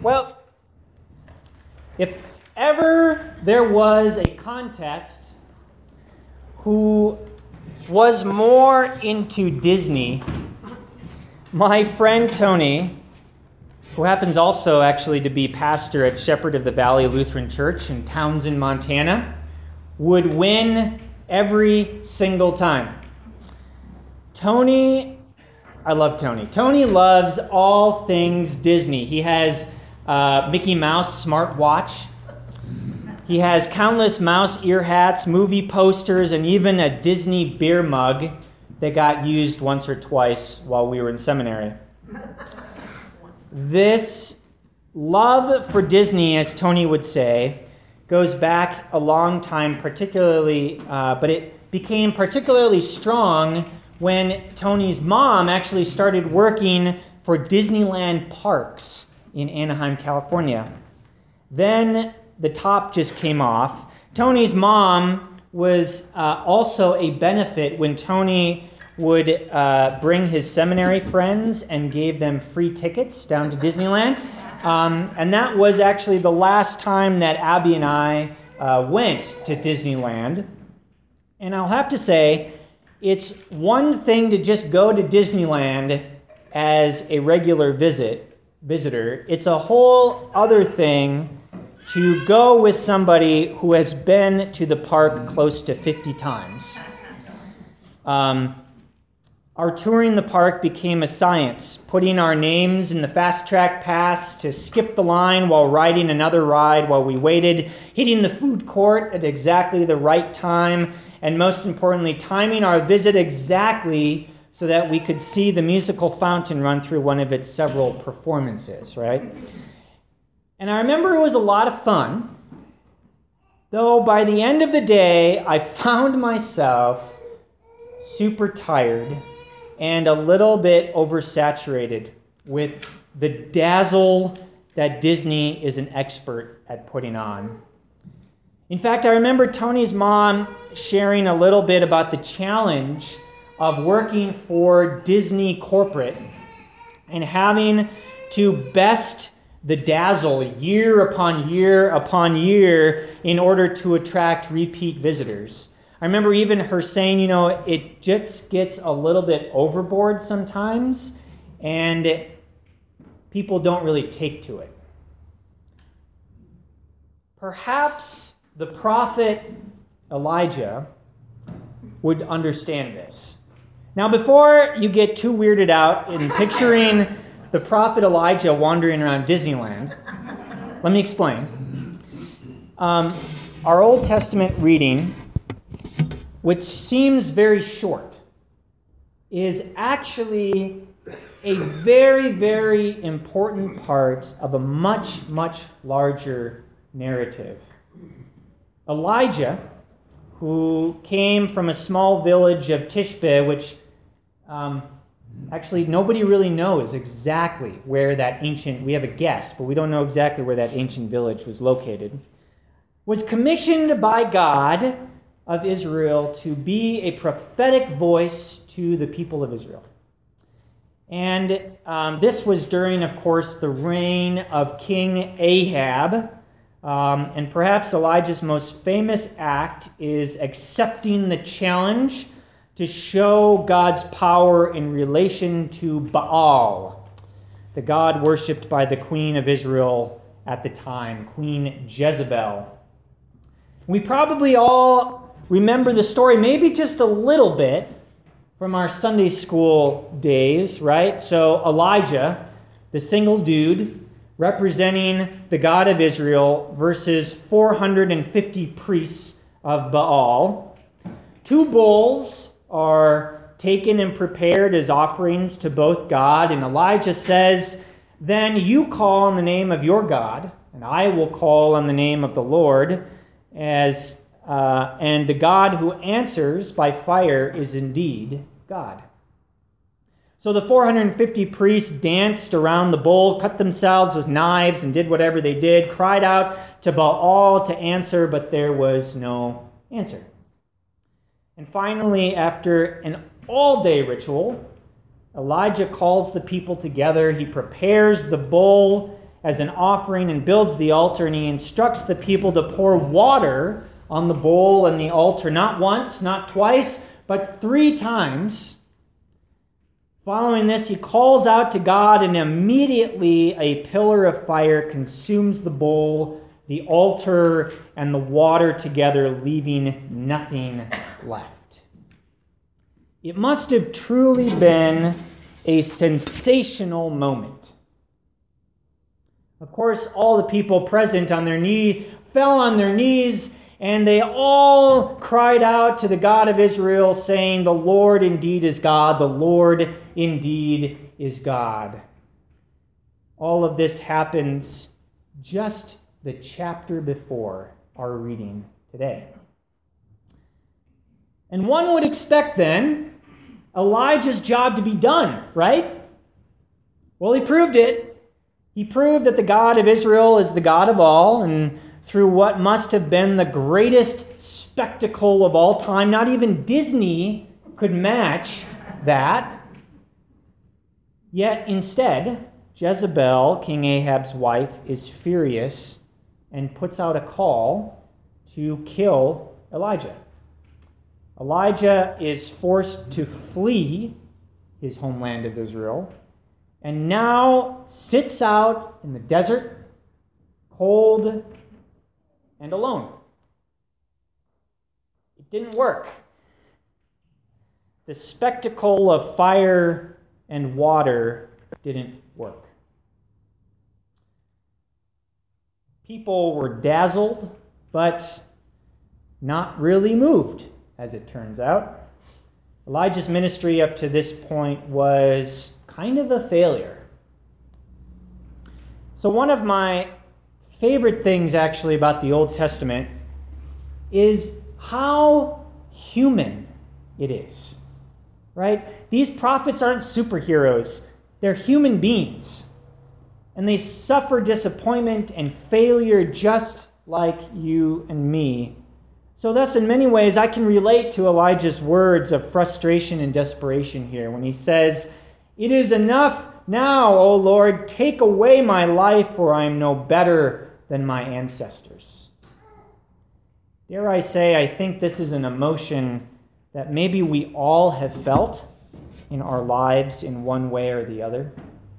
Well, if ever there was a contest who was more into Disney, my friend Tony, who happens also actually to be pastor at Shepherd of the Valley Lutheran Church in Townsend, Montana, would win every single time. I love Tony. Tony loves all things Disney. He has Mickey Mouse smartwatch. He has countless mouse ear hats, movie posters, and even a Disney beer mug that got used once or twice while we were in seminary. This love for Disney, as Tony would say, goes back a long time, particularly, but it became particularly strong when Tony's mom actually started working for Disneyland Parks in Anaheim, California. Then the top just came off. Tony's mom was also a benefit when Tony would bring his seminary friends and gave them free tickets down to Disneyland. And that was actually the last time that Abby and I went to Disneyland. And I'll have to say, it's one thing to just go to Disneyland as a regular visitor. It's a whole other thing to go with somebody who has been to the park close to 50 times. Our touring the park became a science, putting our names in the fast track pass to skip the line while riding another ride while we waited, hitting the food court at exactly the right time, and most importantly, timing our visit exactly so that we could see the musical fountain run through one of its several performances, right? And I remember it was a lot of fun, though by the end of the day, I found myself super tired and a little bit oversaturated with the dazzle that Disney is an expert at putting on. In fact, I remember Tony's mom sharing a little bit about the challenge of working for Disney corporate and having to best the dazzle year upon year upon year in order to attract repeat visitors. I remember even her saying, it just gets a little bit overboard sometimes, and people don't really take to it. Perhaps the prophet Elijah would understand this. Now, before you get too weirded out in picturing the prophet Elijah wandering around Disneyland, let me explain. Our Old Testament reading, which seems very short, is actually a very, very important part of a much, much larger narrative. Elijah, who came from a small village of Tishbe, which actually nobody really knows exactly where that we have a guess, but we don't know exactly where that ancient village was located, was commissioned by God of Israel to be a prophetic voice to the people of Israel. And this was during, of course, the reign of King Ahab. And perhaps Elijah's most famous act is accepting the challenge to show God's power in relation to Baal, the god worshipped by the queen of Israel at the time, Queen Jezebel. We probably all remember the story, maybe just a little bit, from our Sunday school days, right? So Elijah, the single dude, representing the God of Israel versus 450 priests of Baal. 2 bulls are taken and prepared as offerings to both God, and Elijah says, "Then you call on the name of your God, and I will call on the name of the Lord, and the God who answers by fire is indeed God." So the 450 priests danced around the bull, cut themselves with knives, and did whatever they did, cried out to Baal to answer, but there was no answer. And finally, after an all-day ritual, Elijah calls the people together. He prepares the bull as an offering and builds the altar, and he instructs the people to pour water on the bowl and the altar, not once, not twice, but 3 times. Following this, he calls out to God, and immediately a pillar of fire consumes the bowl, the altar, and the water together, leaving nothing left. It must have truly been a sensational moment. Of course, all the people present fell on their knees, and they all cried out to the God of Israel, saying, "The Lord indeed is God, the Lord indeed is God." All of this happens just the chapter before our reading today. And one would expect then Elijah's job to be done, right? Well, he proved it. He proved that the God of Israel is the God of all, and through what must have been the greatest spectacle of all time, not even Disney could match that. Yet instead, Jezebel, King Ahab's wife, is furious and puts out a call to kill Elijah. Elijah is forced to flee his homeland of Israel, and now sits out in the desert, cold and alone. It didn't work. The spectacle of fire and water didn't work. People were dazzled, but not really moved, as it turns out. Elijah's ministry up to this point was kind of a failure. So one of my favorite things actually about the Old Testament is how human it is, right? These prophets aren't superheroes. They're human beings. And they suffer disappointment and failure just like you and me. So thus, in many ways, I can relate to Elijah's words of frustration and desperation here when he says, "It is enough now, O Lord, take away my life, for I am no better than my ancestors." Dare I say, I think this is an emotion that maybe we all have felt in our lives in one way or the other.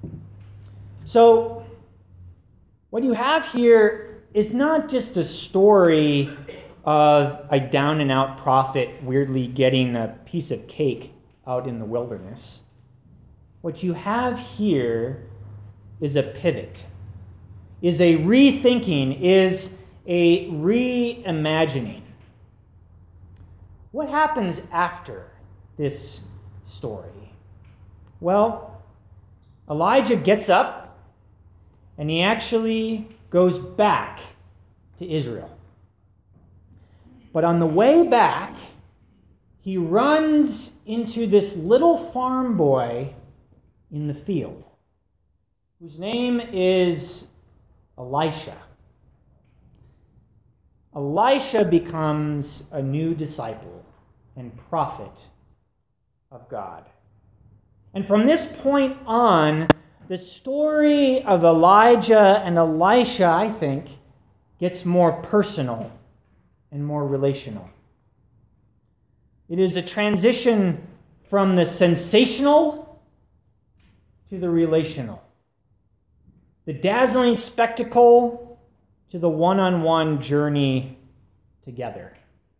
So, what you have here is not just a story of a down-and-out prophet weirdly getting a piece of cake out in the wilderness. What you have here is a pivot, is a rethinking, is a reimagining. What happens after this story? Well, Elijah gets up and he actually goes back to Israel. But on the way back, he runs into this little farm boy in the field, whose name is Elisha. Elisha becomes a new disciple and prophet of God. And from this point on, the story of Elijah and Elisha, I think, gets more personal and more relational. It is a transition from the sensational to the relational. The dazzling spectacle to the one-on-one journey together.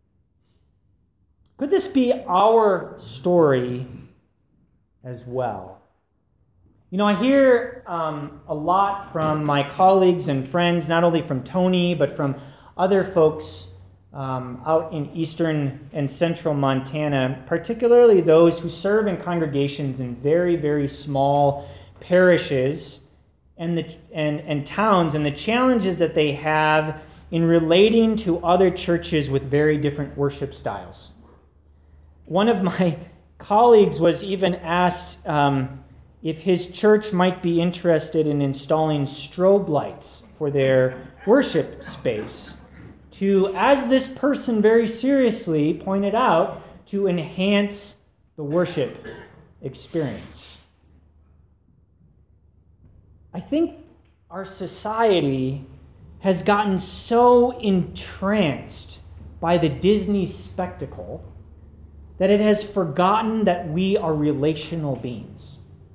Could this be our story as well? You know, I hear a lot from my colleagues and friends, not only from Tony, but from other folks out in eastern and central Montana, particularly those who serve in congregations in very, very small parishes and towns, and the challenges that they have in relating to other churches with very different worship styles. One of my colleagues was even asked if his church might be interested in installing strobe lights for their worship space to, as this person very seriously pointed out, to enhance the worship experience. I think our society has gotten so entranced by the Disney spectacle that it has forgotten that we are relational beings.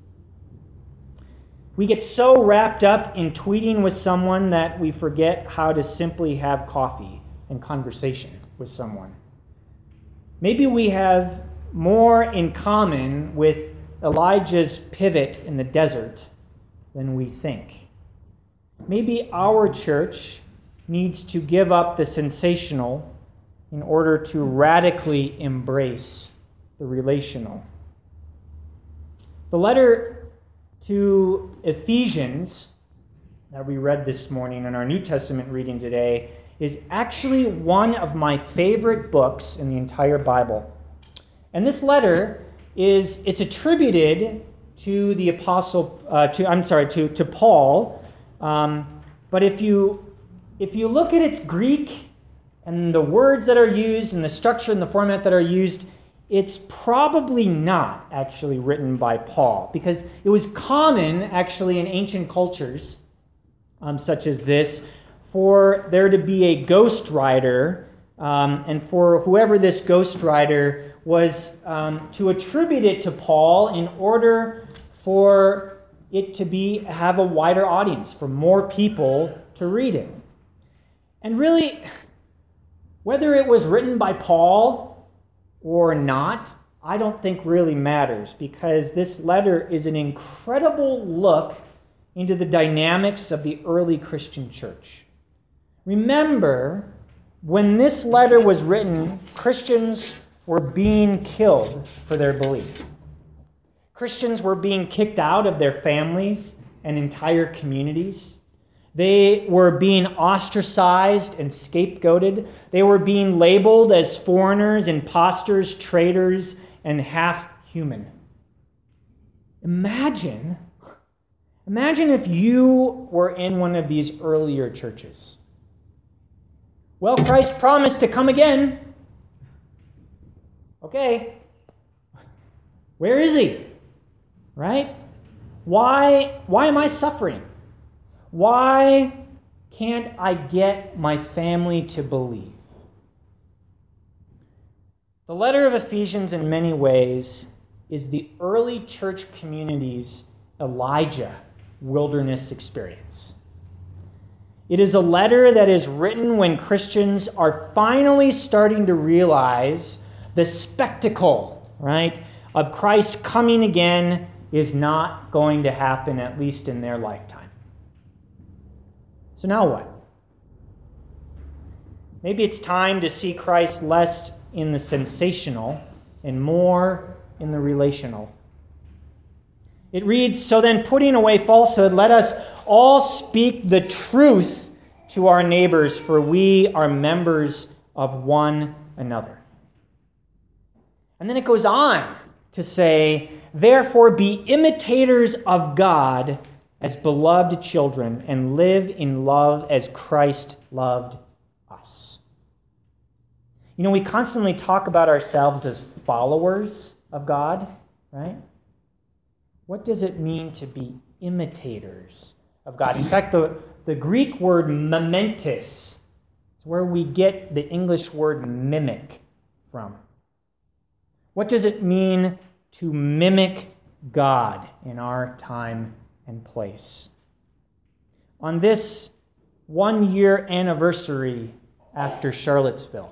We get so wrapped up in tweeting with someone that we forget how to simply have coffee and conversation with someone. Maybe we have more in common with Elijah's pivot in the desert than we think. Maybe our church needs to give up the sensational in order to radically embrace the relational. The letter to Ephesians that we read this morning in our New Testament reading today is actually one of my favorite books in the entire Bible. And this letter it's attributed to the apostle, to Paul. But if you look at its Greek and the words that are used and the structure and the format that are used, it's probably not actually written by Paul, because it was common actually in ancient cultures, such as this, for there to be a ghostwriter, and for whoever this ghostwriter was to attribute it to Paul in order for it to have a wider audience, for more people to read it. And really, whether it was written by Paul or not, I don't think really matters, because this letter is an incredible look into the dynamics of the early Christian church. Remember, when this letter was written, Christians were being killed for their belief. Christians were being kicked out of their families and entire communities. They were being ostracized and scapegoated. They were being labeled as foreigners, imposters, traitors, and half-human. Imagine if you were in one of these earlier churches. Well, Christ promised to come again. Okay. Where is he? Right? Why am I suffering? Why can't I get my family to believe? The letter of Ephesians, in many ways, is the early church community's Elijah wilderness experience. It is a letter that is written when Christians are finally starting to realize the spectacle, right, of Christ coming again is not going to happen, at least in their lifetime. So now what? Maybe it's time to see Christ less in the sensational and more in the relational. It reads, "So then, putting away falsehood, let us all speak the truth to our neighbors, for we are members of one another." And then it goes on to say, "Therefore be imitators of God as beloved children, and live in love as Christ loved us." You know, we constantly talk about ourselves as followers of God, right? What does it mean to be imitators of God? In fact, the Greek word mimetis is where we get the English word mimic from. What does it mean to mimic God in our time and place? On this 1-year anniversary after Charlottesville,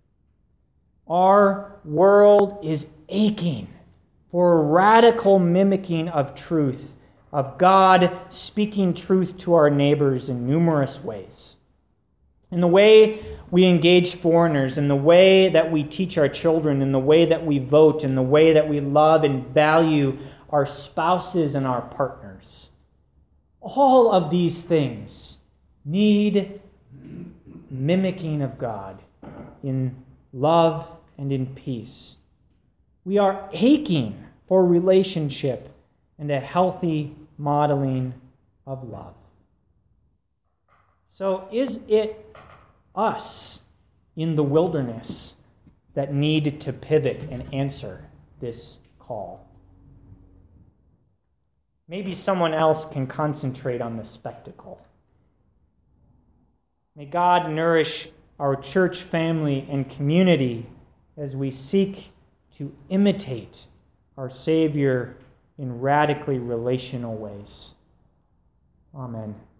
our world is aching for a radical mimicking of truth, of God speaking truth to our neighbors in numerous ways. In the way we engage foreigners, in the way that we teach our children, in the way that we vote, in the way that we love and value our spouses and our partners. All of these things need mimicking of God in love and in peace. We are aching for relationship and a healthy modeling of love. So is it us in the wilderness that need to pivot and answer this call? Maybe someone else can concentrate on the spectacle. May God nourish our church family and community as we seek to imitate our Savior in radically relational ways. Amen.